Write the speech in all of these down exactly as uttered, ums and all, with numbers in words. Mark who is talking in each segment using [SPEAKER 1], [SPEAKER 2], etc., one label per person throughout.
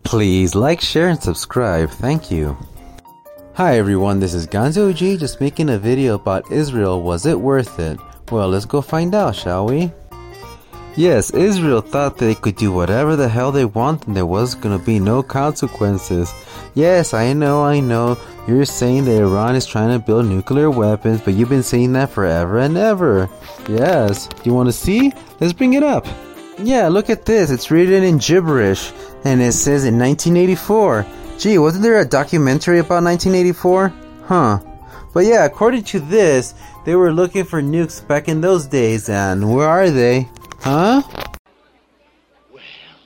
[SPEAKER 1] Please like, share, and subscribe. Thank you. Hi everyone, this is Gonzo G, just making a video about Israel. Was it worth it? Well, let's go find out, shall we? Yes, Israel thought they could do whatever the hell they want and there was gonna be no consequences. Yes, I know, I know. You're saying that Iran is trying to build nuclear weapons, but you've been saying that forever and ever. Yes. Do you want to see? Let's bring it up. Yeah, look at this. It's written in gibberish. And it says in nineteen eighty-four. Gee, wasn't there a documentary about nineteen eighty-four? Huh. But yeah, according to this, they were looking for nukes back in those days, and where are they? Huh?
[SPEAKER 2] Well,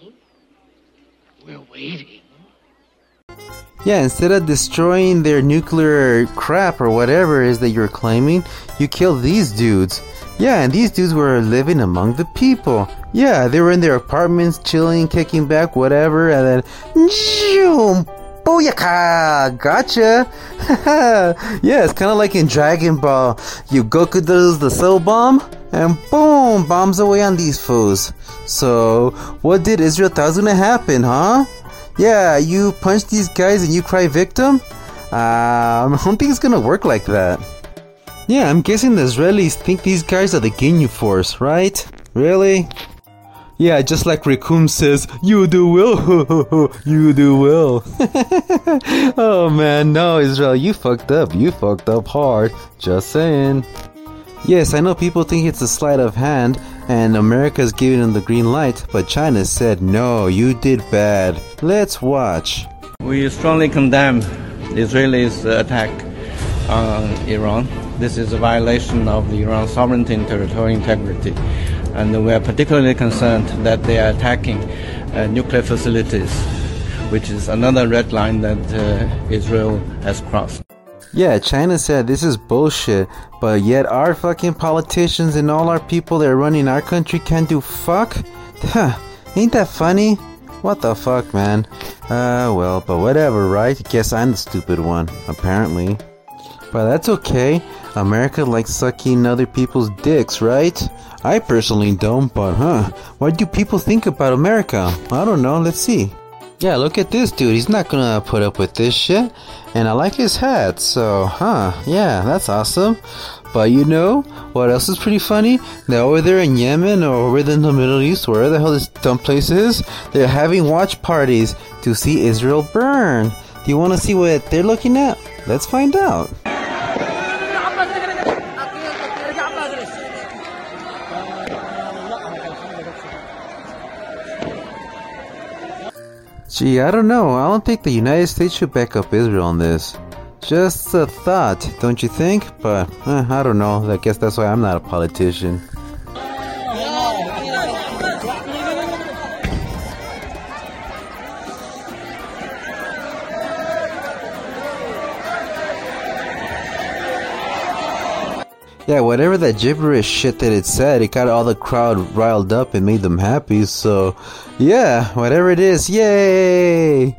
[SPEAKER 2] we're waiting.
[SPEAKER 1] Yeah, instead of destroying their nuclear crap or whatever it is that you're claiming, you kill these dudes. Yeah, and these dudes were living among the people. Yeah, they were in their apartments, chilling, kicking back, whatever, and then... Zoom! Booyaka! Gotcha! Yeah, it's kind of like in Dragon Ball. You Goku does the Soul Bomb, and boom! Bombs away on these fools. So, what did Israel thought was gonna happen, huh? Yeah, you punch these guys and you cry victim? Uh, I don't think it's gonna work like that. Yeah, I'm guessing the Israelis think these guys are the Ginyu Force, right? Really? Yeah, just like Raccoon says, you do will, you do will. Oh man, no Israel, you fucked up, you fucked up hard, just saying. Yes, I know people think it's a sleight of hand and America's giving them the green light, but China said, no, you did bad. Let's watch.
[SPEAKER 3] We strongly condemn the Israelis' attack on Iran. This is a violation of the Iran sovereignty and territorial integrity. And we are particularly concerned that they are attacking uh, nuclear facilities, which is another red line that uh, Israel has crossed.
[SPEAKER 1] Yeah, China said this is bullshit, but yet our fucking politicians and all our people that are running our country can't do fuck? Huh, ain't that funny? What the fuck, man? Uh, well, but whatever, right? Guess I'm the stupid one, apparently. But that's okay. America likes sucking other people's dicks, right? I personally don't, but huh, what do people think about America? I don't know, let's see. Yeah, look at this dude, he's not gonna put up with this shit. And I like his hat, so, huh, yeah, that's awesome. But you know, what else is pretty funny? That over there in Yemen or over there in the Middle East, wherever the hell this dumb place is, they're having watch parties to see Israel burn. Do you want to see what they're looking at? Let's find out. Gee, I don't know. I don't think the United States should back up Israel on this. Just a thought, don't you think? But, eh, I don't know. I guess that's why I'm not a politician. Yeah, whatever that gibberish shit that it said, it got all the crowd riled up and made them happy, so yeah, whatever it is, yay!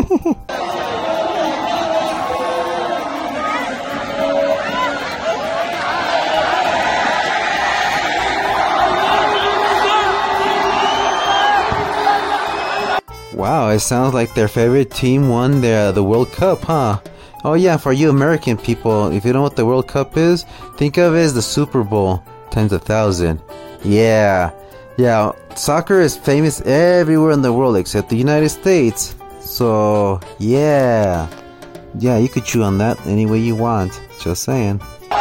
[SPEAKER 1] Wow, it sounds like their favorite team won their, the World Cup, huh? Oh yeah, for you American people, if you know what the World Cup is, think of it as the Super Bowl times a thousand. Yeah, yeah, soccer is famous everywhere in the world except the United States. So, yeah. Yeah, you could chew on that any way you want. Just saying.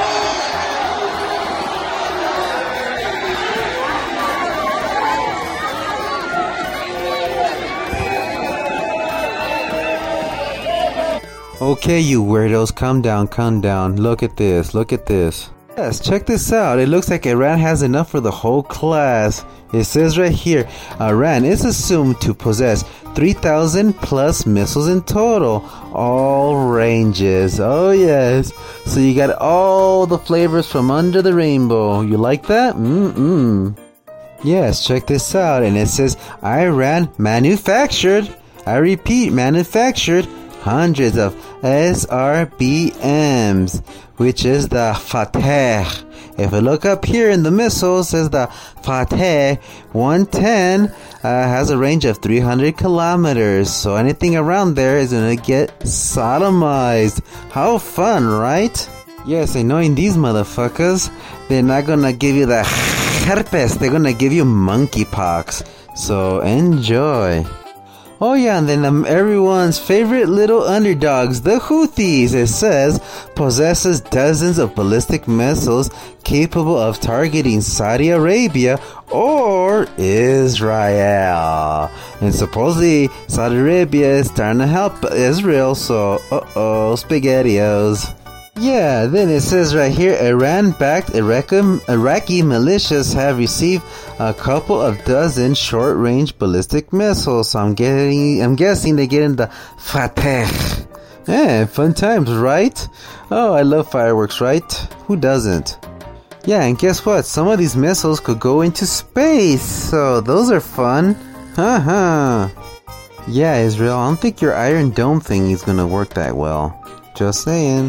[SPEAKER 1] Okay, you weirdos, calm down, calm down. Look at this, look at this. Yes, check this out. It looks like Iran has enough for the whole class. It says right here, Iran is assumed to possess three thousand plus missiles in total. All ranges. Oh yes. So you got all the flavors from under the rainbow. You like that? Mm-mm. Yes, check this out. And it says, Iran manufactured, I repeat, manufactured hundreds of S R B Ms, which is the Fateh. If we look up here in the missiles, it says the Fateh one ten uh, has a range of three hundred kilometers. So anything around there is gonna get sodomized. How fun, right? Yes, I know in these motherfuckers, they're not gonna give you the herpes, they're gonna give you monkeypox. So enjoy. Oh yeah, and then um, everyone's favorite little underdogs, the Houthis, it says, possesses dozens of ballistic missiles capable of targeting Saudi Arabia or Israel. And supposedly, Saudi Arabia is starting to help Israel, so uh-oh, SpaghettiOs. Yeah, then it says right here, Iran-backed Iraqi, Iraqi militias have received a couple of dozen short-range ballistic missiles. So I'm getting, I'm guessing they get in the Fateh. Yeah, fun times, right? Oh, I love fireworks, right? Who doesn't? Yeah, and guess what? Some of these missiles could go into space, so those are fun. Haha. Yeah, Israel, I don't think your Iron Dome thing is gonna work that well. Just saying.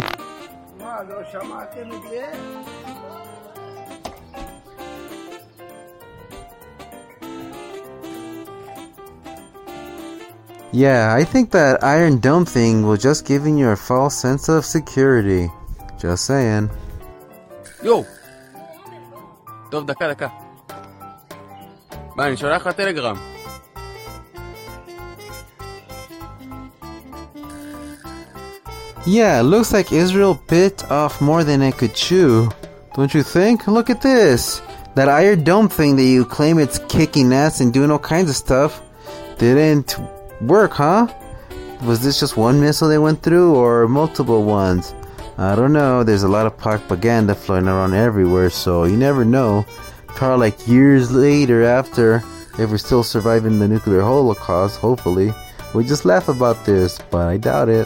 [SPEAKER 1] Yeah, I think that Iron Dome thing will just giving you a false sense of security. Just saying.
[SPEAKER 4] יו! טוב, דקה, דקה. מה, אני שולח לך טלגרם.
[SPEAKER 1] Yeah, it looks like Israel bit off more than it could chew. Don't you think? Look at this. That Iron Dome thing that you claim it's kicking ass and doing all kinds of stuff didn't work, huh? Was this just one missile they went through or multiple ones? I don't know. There's a lot of propaganda floating around everywhere, so you never know. Probably like years later after, if we're still surviving the nuclear holocaust, hopefully, we just laugh about this, but I doubt it.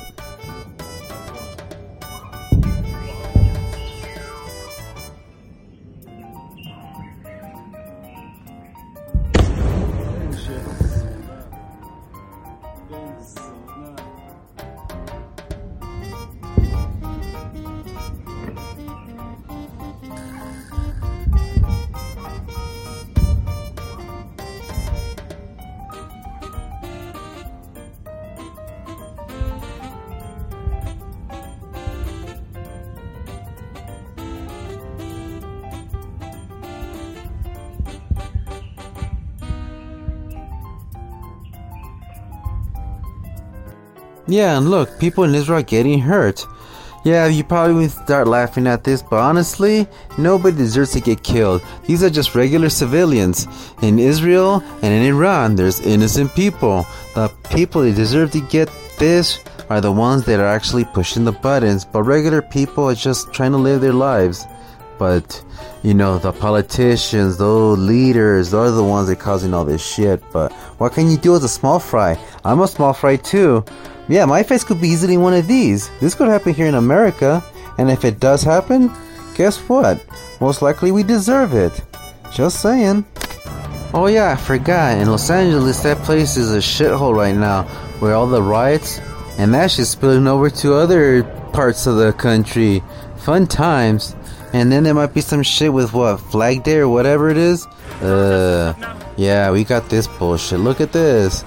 [SPEAKER 1] Yeah, and look, people in Israel are getting hurt. Yeah, you probably would start laughing at this, but honestly, nobody deserves to get killed. These are just regular civilians. In Israel and in Iran, there's innocent people. The people that deserve to get this are the ones that are actually pushing the buttons, but regular people are just trying to live their lives. But, you know, the politicians, those leaders, those are the ones that are causing all this shit. But what can you do as a small fry? I'm a small fry too. Yeah, my face could be easily one of these. This could happen here in America, and if it does happen, guess what? Most likely we deserve it. Just saying. Oh yeah, I forgot. In Los Angeles, that place is a shithole right now, where all the riots, and that shit's spilling over to other parts of the country. Fun times. And then there might be some shit with what, Flag Day or whatever it is? Uh, yeah, we got this bullshit. Look at this.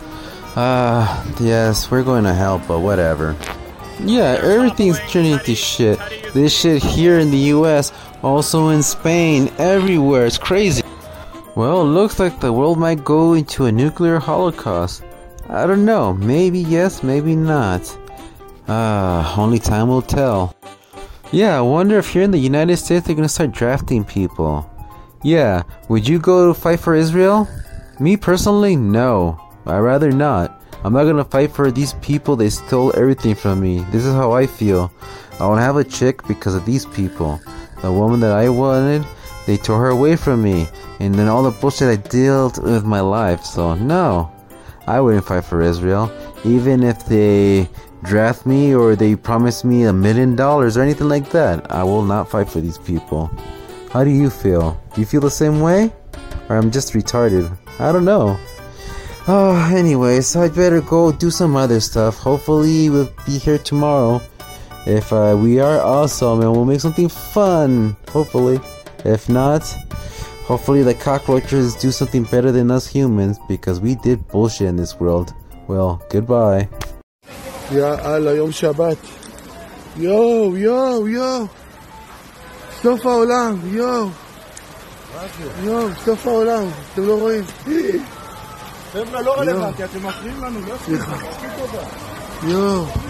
[SPEAKER 1] Ah, uh, yes, we're going to hell, but whatever. Yeah, everything's turning into shit. This shit here in the U S, also in Spain, everywhere. It's crazy. Well, it looks like the world might go into a nuclear holocaust. I don't know. Maybe yes, maybe not. Ah, uh, only time will tell. Yeah, I wonder if here in the United States they're gonna start drafting people. Yeah, would you go to fight for Israel? Me personally, no. I'd rather not. I'm not gonna fight for these people. They stole everything from me. This is how I feel. I wanna have a chick because of these people. The woman that I wanted, they tore her away from me. And then all the bullshit I dealt with my life. So no, I wouldn't fight for Israel. Even if they draft me or they promise me a million dollars or anything like that, I will not fight for these people. How do you feel? Do you feel the same way? Or I'm just retarded? I don't know. Oh, anyway, so I'd better go do some other stuff. Hopefully we'll be here tomorrow. If uh, we are awesome and we'll make something fun. Hopefully. If not, hopefully the cockroaches do something better than us humans, because we did bullshit in this world. Well, goodbye.
[SPEAKER 5] יאללה, יום שבת. יואו, יואו, יואו. סוף העולם, יואו. יואו, סוף העולם. אתם לא רואים.
[SPEAKER 6] חבר'ה, לא רלוונטי, אתם מפריעים לנו, לא?
[SPEAKER 5] סליחה. יואו.